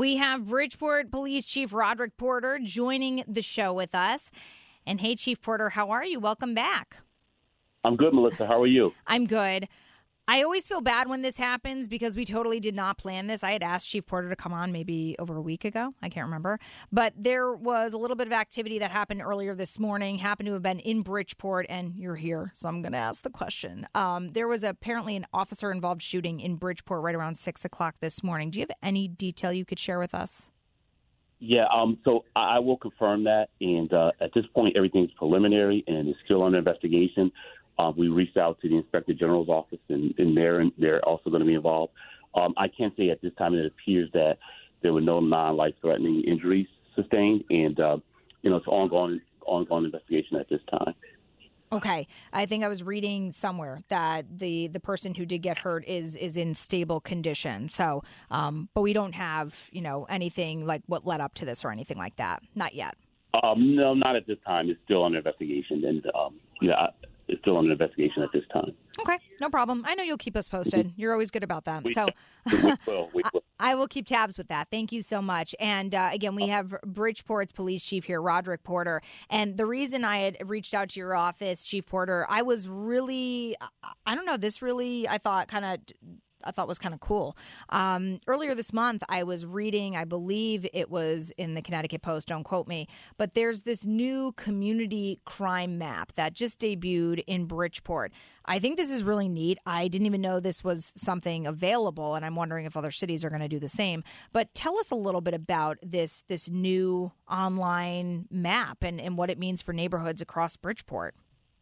We have Bridgeport Police Chief Roderick Porter joining the show with us. And hey, Chief Porter, how are you? Welcome back. I'm good, Melissa. How are you? I'm good. I always feel bad when this happens because we totally did not plan this. I had asked Chief Porter to come on maybe over a week ago. I can't remember. But there was a little bit of activity that happened earlier this morning, happened to have been in Bridgeport, and you're here, so I'm going to ask the question. There was apparently an officer-involved shooting in Bridgeport right around 6 o'clock this morning. Do you have any detail you could share with us? Yeah, so I will confirm that. And at this point, everything's preliminary and is still under investigation. We reached out to the Inspector General's office, and they're also going to be involved. I can say at this time it appears that there were no non-life-threatening injuries sustained, and it's ongoing investigation at this time. Okay. I think I was reading somewhere that the person who did get hurt is in stable condition. So, but we don't have, anything like what led up to this or anything like that. Not yet. No, not at this time. It's still under investigation, and it's still under investigation at this time. Okay, no problem. I know you'll keep us posted. You're always good about that. We will. I will keep tabs with that. Thank you so much. And again, we have Bridgeport's police chief here, Roderick Porter. And the reason I had reached out to your office, Chief Porter, I was really, I don't know, I thought was kind of cool. Earlier this month, I was reading, I believe it was in the Connecticut Post, don't quote me, but there's this new community crime map that just debuted in Bridgeport. I think this is really neat. I didn't even know this was something available, and I'm wondering if other cities are going to do the same. But tell us a little bit about this new online map and what it means for neighborhoods across Bridgeport.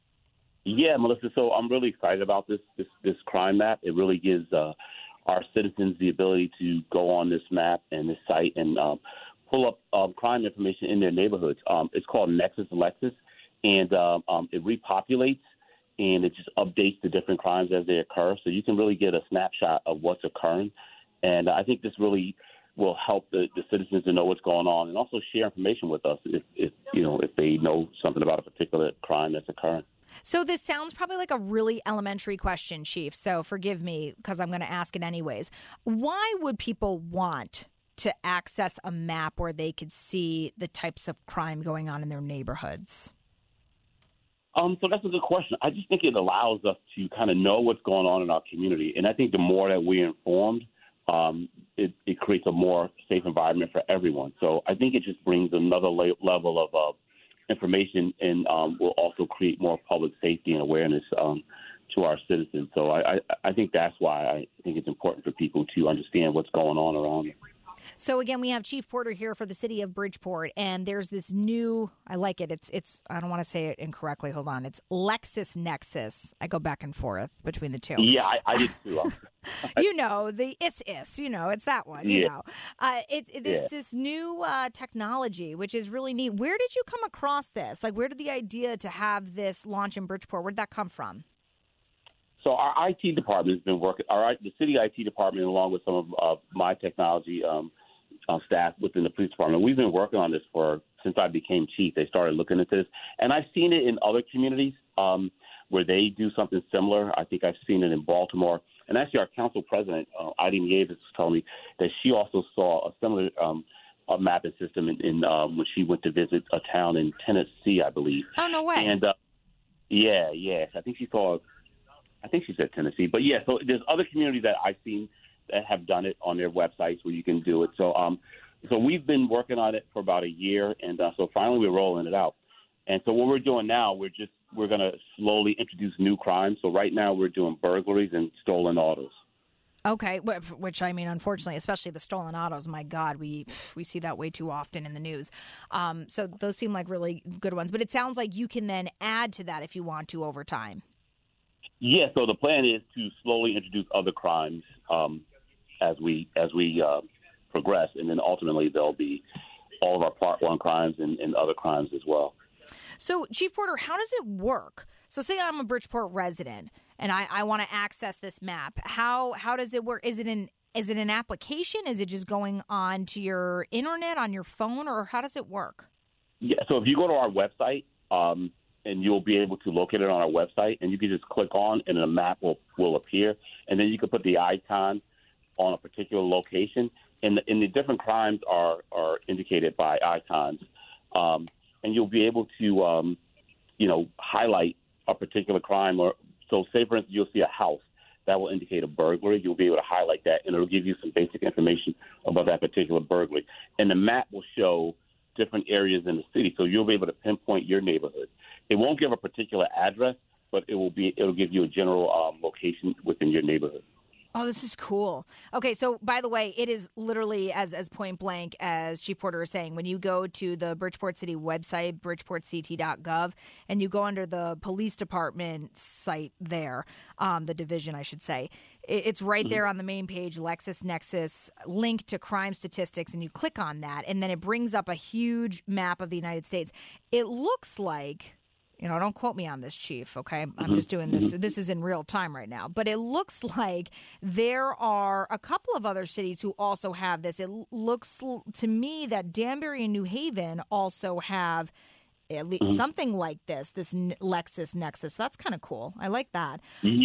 Yeah, Melissa. So I'm really excited about this crime map. It really gives our citizens the ability to go on this map and this site and pull up crime information in their neighborhoods. It's called Nexus Lexus, and it repopulates and it just updates the different crimes as they occur. So you can really get a snapshot of what's occurring. And I think this really will help the citizens to know what's going on and also share information with us if they know something about a particular crime that's occurring. So this sounds probably like a really elementary question, Chief, so forgive me because I'm going to ask it anyways. Why would people want to access a map where they could see the types of crime going on in their neighborhoods? So that's a good question. I just think it allows us to kind of know what's going on in our community. And I think the more that we're informed, it creates a more safe environment for everyone. So I think it just brings another level of information and will also create more public safety and awareness to our citizens. So I think that's why I think it's important for people to understand what's going on around them. So again, we have Chief Porter here for the city of Bridgeport, and there's this new, I like it. It's I don't want to say it incorrectly. Hold on. It's LexisNexis. I go back and forth between the two. Yeah, I did too. The is, it's that one, Yeah. It's this new technology, which is really neat. Where did you come across this? Like, where did the idea to have this launch in Bridgeport, where did that come from? So our IT department has been working. The city IT department, along with some of my technology staff within the police department, we've been working on this since I became chief. They started looking into this, and I've seen it in other communities where they do something similar. I think I've seen it in Baltimore, and actually, our council president, Eileen Yavis, told me that she also saw a similar mapping system in when she went to visit a town in Tennessee, I believe. Oh, no way! And I think she said Tennessee, but yeah. So there's other communities that I've seen that have done it on their websites where you can do it. So we've been working on it for about a year, and so finally we're rolling it out. And so what we're doing now, we're going to slowly introduce new crimes. So right now we're doing burglaries and stolen autos. Okay, which I mean, unfortunately, especially the stolen autos. My God, we see that way too often in the news. So those seem like really good ones. But it sounds like you can then add to that if you want to over time. Yeah, so the plan is to slowly introduce other crimes as we progress, and then ultimately there'll be all of our Part 1 crimes and other crimes as well. So, Chief Porter, how does it work? So say I'm a Bridgeport resident and I want to access this map. How does it work? Is it an application? Is it just going on to your internet, on your phone, or how does it work? Yeah, so if you go to our website, and you'll be able to locate it on our website, and you can just click on, and a map will appear, and then you can put the icon on a particular location, and the different crimes are indicated by icons, and you'll be able to highlight a particular crime. Or so, say for instance, you'll see a house that will indicate a burglary. You'll be able to highlight that, and it'll give you some basic information about that particular burglary. And the map will show different areas in the city, so you'll be able to pinpoint your neighborhood. It won't give a particular address, but it'll give you a general location within your neighborhood. Oh, this is cool. Okay, so by the way, it is literally as point blank as Chief Porter is saying. When you go to the Bridgeport City website, bridgeportct.gov, and you go under the police department site there, the division, I should say, it's right there on the main page, LexisNexis, link to crime statistics, and you click on that, and then it brings up a huge map of the United States. It looks like... don't quote me on this, Chief, okay? I'm just doing this. This is in real time right now. But it looks like there are a couple of other cities who also have this. It looks to me that Danbury and New Haven also have at least something like this LexisNexis. So that's kind of cool. I like that.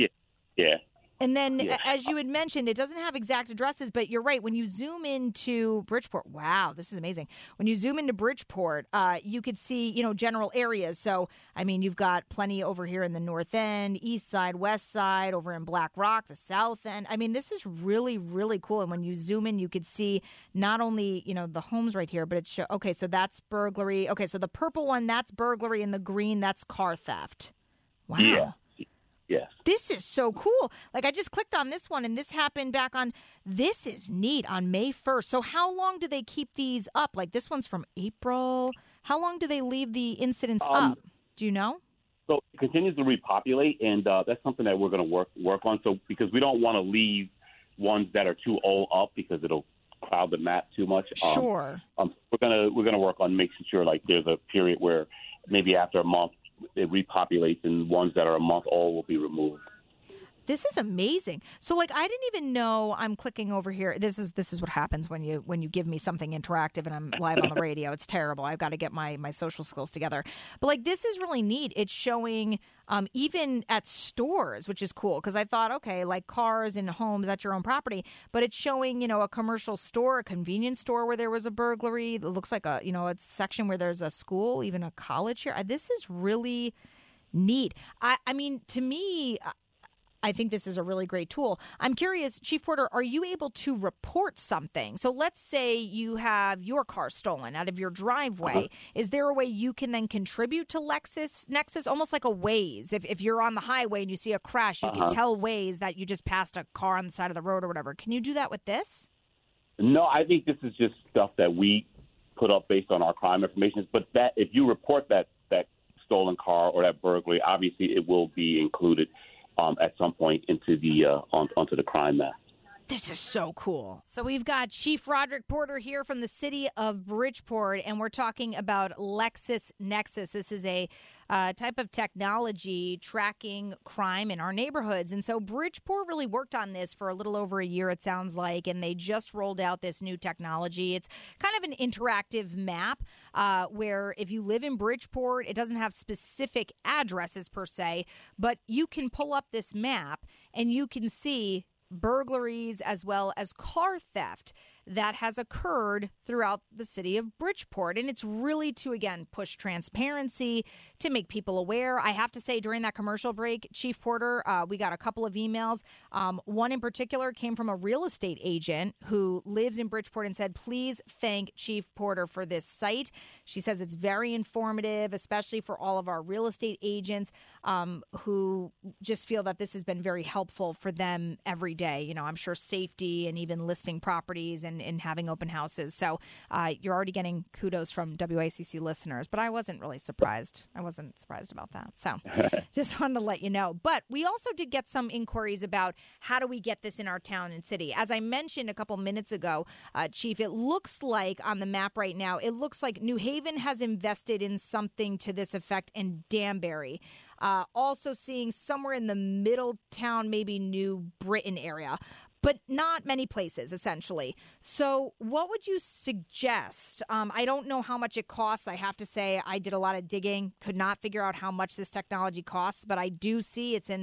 Yeah. And then, as you had mentioned, it doesn't have exact addresses, but you're right. When you zoom into Bridgeport, wow, this is amazing. When you zoom into Bridgeport, you could see, general areas. So, I mean, you've got plenty over here in the North End, East Side, West Side, over in Black Rock, the South End. I mean, this is really, really cool. And when you zoom in, you could see not only, the homes right here, but it shows, okay, so that's burglary. Okay, so the purple one, that's burglary, and the green, that's car theft. Wow. Yeah. Yes. This is so cool. Like, I just clicked on this one, and this happened this is neat, on May 1st. So how long do they keep these up? Like, this one's from April. How long do they leave the incidents up? Do you know? So it continues to repopulate, and that's something that we're going to work on. So because we don't want to leave ones that are too old up because it'll crowd the map too much. Sure. We're gonna work on making sure, like, there's a period where maybe after a month, it repopulates, and ones that are a month old will be removed. This is amazing. So, like, I didn't even know. I'm clicking over here. This is what happens when you give me something interactive and I'm live on the radio. It's terrible. I've got to get my social skills together. But, like, this is really neat. It's showing even at stores, which is cool, because I thought, okay, like cars and homes, that's your own property. But it's showing, a commercial store, a convenience store where there was a burglary. It looks like a section where there's a school, even a college here. This is really neat. I mean, to me, I think this is a really great tool. I'm curious, Chief Porter, are you able to report something? So let's say you have your car stolen out of your driveway. Is there a way you can then contribute to LexisNexis, almost like a Waze? If you're on the highway and you see a crash, you can tell Waze that you just passed a car on the side of the road or whatever. Can you do that with this? No, I think this is just stuff that we put up based on our crime information. But that if you report that stolen car or that burglary, obviously it will be included at some point into the onto the crime map. This is so cool. So we've got Chief Roderick Porter here from the city of Bridgeport, and we're talking about LexisNexis. This is a type of technology tracking crime in our neighborhoods. And so Bridgeport really worked on this for a little over a year, it sounds like, and they just rolled out this new technology. It's kind of an interactive map where if you live in Bridgeport, it doesn't have specific addresses per se, but you can pull up this map and you can see burglaries as well as car theft that has occurred throughout the city of Bridgeport. And it's really to, again, push transparency, to make people aware. I have to say, during that commercial break, Chief Porter, we got a couple of emails. One in particular came from a real estate agent who lives in Bridgeport and said, please thank Chief Porter for this site. She says it's very informative, especially for all of our real estate agents who just feel that this has been very helpful for them every day. I'm sure safety and even listing properties and having open houses. So you're already getting kudos from WACC listeners, but I wasn't really surprised. I wasn't surprised about that. So just wanted to let you know. But we also did get some inquiries about how do we get this in our town and city. As I mentioned a couple minutes ago, Chief, it looks like on the map right now, it looks like New Haven has invested in something to this effect in Danbury. Also seeing somewhere in the Middletown, maybe New Britain area, but not many places, essentially. So what would you suggest? I don't know how much it costs. I have to say I did a lot of digging, could not figure out how much this technology costs, but I do see it's in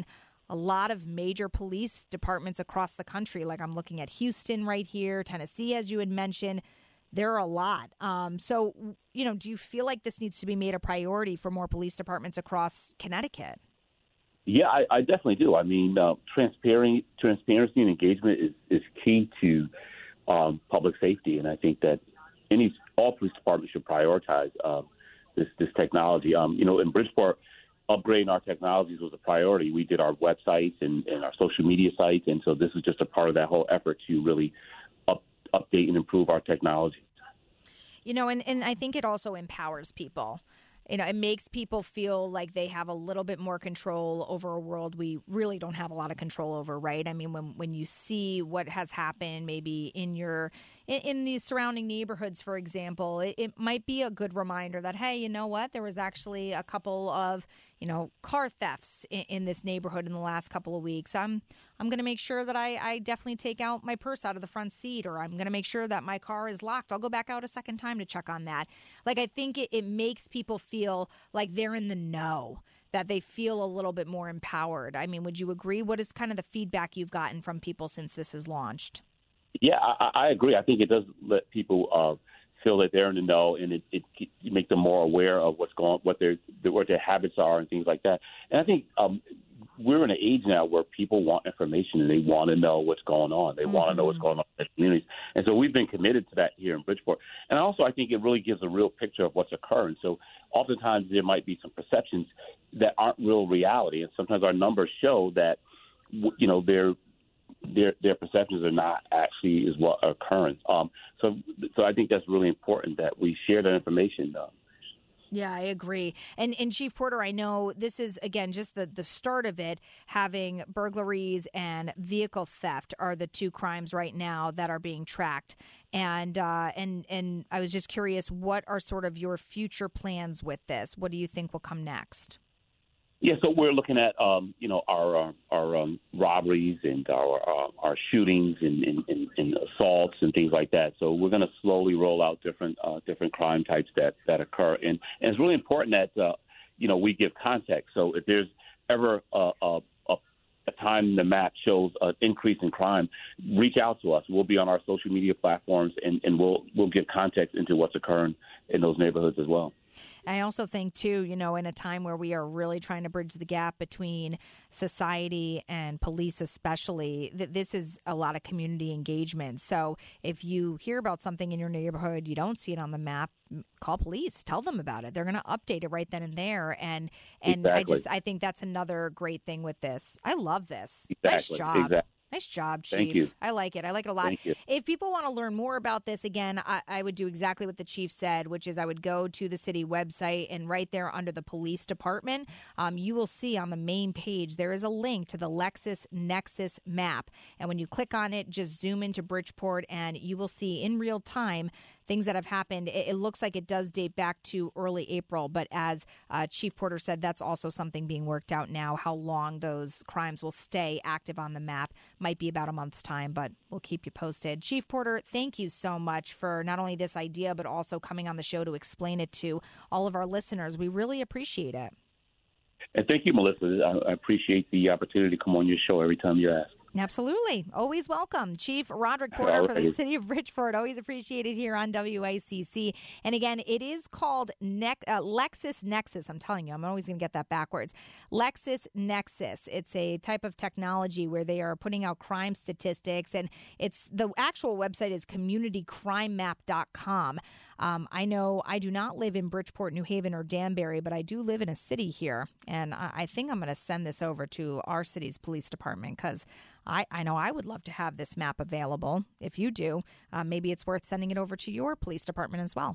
a lot of major police departments across the country. Like I'm looking at Houston right here, Tennessee, as you had mentioned. There are a lot. So, do you feel like this needs to be made a priority for more police departments across Connecticut? Yeah, I definitely do. I mean, transparency and engagement is key to public safety, and I think that all police departments should prioritize this technology. In Bridgeport, upgrading our technologies was a priority. We did our websites and our social media sites, and so this is just a part of that whole effort to really update and improve our technology. And I think it also empowers people. It makes people feel like they have a little bit more control over a world we really don't have a lot of control over, right? I mean, when you see what has happened maybe in the surrounding neighborhoods, for example, it might be a good reminder that, hey, you know what? There was actually a couple of, car thefts in this neighborhood in the last couple of weeks. I'm going to make sure that I definitely take out my purse out of the front seat, or I'm going to make sure that my car is locked. I'll go back out a second time to check on that. Like, I think it makes people feel like they're in the know, that they feel a little bit more empowered. I mean, would you agree? What is kind of the feedback you've gotten from people since this is launched? Yeah, I agree. I think it does let people feel that they're in the know, and it make them more aware of what their habits are and things like that. And I think we're in an age now where people want information and they want to know what's going on. They want to know what's going on in their communities. And so we've been committed to that here in Bridgeport. And also I think it really gives a real picture of what's occurring. So oftentimes there might be some perceptions that aren't real reality. And sometimes our numbers show that, their perceptions are not actually is what are occurring. So I think that's really important that we share that information. Yeah, I agree. And Chief Porter, I know this is, again, just the start of it. Having burglaries and vehicle theft are the two crimes right now that are being tracked. And I was just curious, what are sort of your future plans with this? What do you think will come next? Yeah, so we're looking at our robberies and our shootings and assaults and things like that. So we're going to slowly roll out different crime types that occur, and it's really important that we give context. So if there's ever a time the map shows an increase in crime, reach out to us. We'll be on our social media platforms, and we'll give context into what's occurring in those neighborhoods as well. I also think, too, in a time where we are really trying to bridge the gap between society and police especially, that this is a lot of community engagement. So if you hear about something in your neighborhood, you don't see it on the map, call police, tell them about it. They're going to update it right then and there. And Exactly. I think that's another great thing with this. I love this. Exactly. Nice job. Exactly. Nice job, Chief. Thank you. I like it. I like it a lot. Thank you. If people want to learn more about this, again, I would do exactly what the Chief said, which is I would go to the city website, and right there under the police department, you will see on the main page there is a link to the LexisNexis map. And when you click on it, just zoom into Bridgeport, and you will see in real time things that have happened. It looks like it does date back to early April, but as Chief Porter said, that's also something being worked out now. How long those crimes will stay active on the map might be about a month's time, but we'll keep you posted. Chief Porter, thank you so much for not only this idea, but also coming on the show to explain it to all of our listeners. We really appreciate it. And thank you, Melissa. I appreciate the opportunity to come on your show every time you ask. Absolutely. Always welcome. Chief Roderick Porter for the city of Bridgeport. Always appreciated here on WICC. And again, it is called LexisNexis. I'm telling you, I'm always going to get that backwards. LexisNexis. It's a type of technology where they are putting out crime statistics, and the actual website is communitycrimemap.com. I know I do not live in Bridgeport, New Haven, or Danbury, but I do live in a city here. And I think I'm going to send this over to our city's police department because I know I would love to have this map available. If you do, maybe it's worth sending it over to your police department as well.